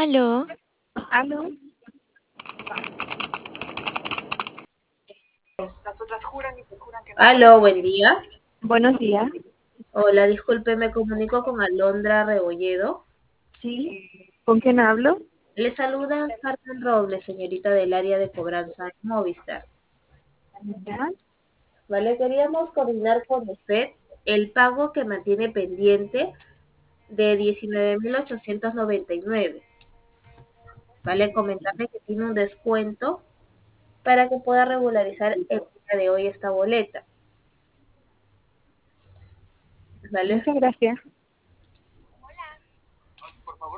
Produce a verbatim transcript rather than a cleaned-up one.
Aló, Aló, Aló, buen día. buenos días. Hola, disculpe, me comunico con Alondra Rebolledo. Sí, ¿con quién hablo? Le saluda Carmen Robles, señorita del área de cobranza en Movistar. Ya. Vale, queríamos coordinar con usted el pago que mantiene pendiente de diecinueve mil ochocientos noventa y nueve. Vale, comentarle que tiene un descuento para que pueda regularizar el día de hoy esta boleta. Vale, Muchas gracias.